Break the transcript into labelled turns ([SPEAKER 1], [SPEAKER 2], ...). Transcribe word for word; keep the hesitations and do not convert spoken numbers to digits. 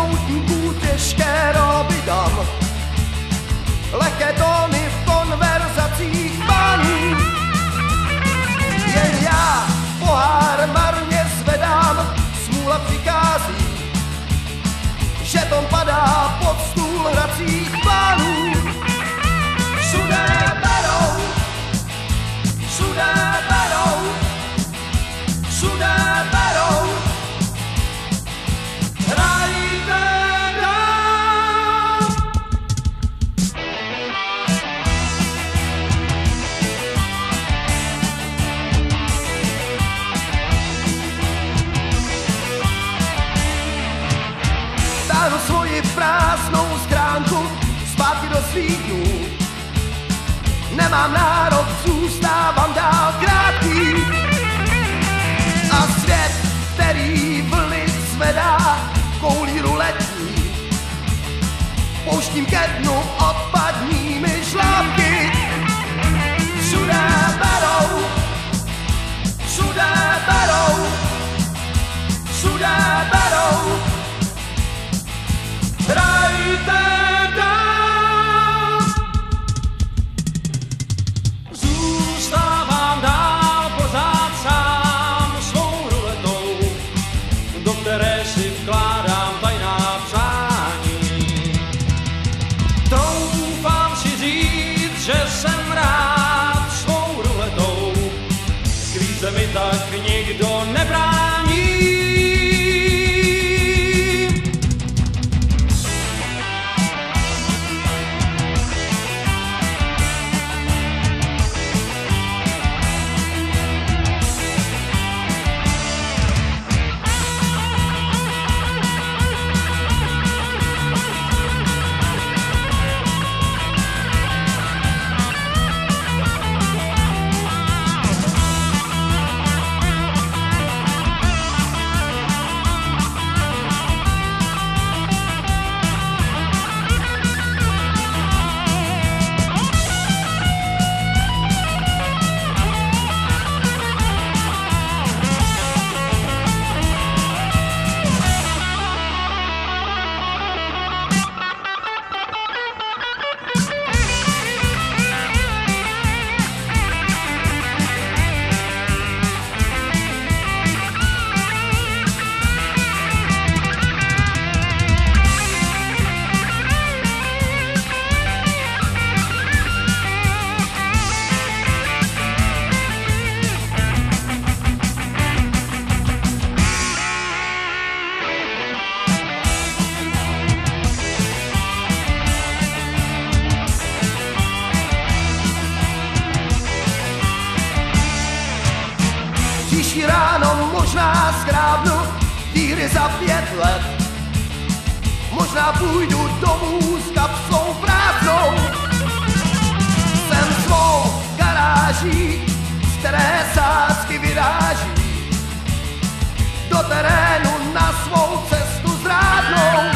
[SPEAKER 1] poutníků těžké roby dám. Lehké tóny v konverzacích pánů. Jen já pohár marně zvedám, smůla přichází, že tom padá pod stůl hracích plánů. Všude berou, všude berou, všude berou. Hrajte dál. Táhnu svoji prázdnou schránku zpátky do svých dnů. Nemám nárok, zůstávám dál krátký. A svět, který vlny zvedá, koulí ruletní, pouštím ke dnu odpadními šlápky. Všude berou, všude berou, všude berou. Hrajte dál.
[SPEAKER 2] Zůstávám dál pořád sám svou ruletou, do které si vkládám tajná přání. Troufám si říct, že jsem rád svou ruletou, kvíze mi tak nikdo nebrání.
[SPEAKER 1] Příští ráno možná zkrábnu díry za pět let. Možná půjdu domů s kapsou prázdnou. Jsem svou garáží, z které sázky vyráží do terénu na svou cestu zrádnou.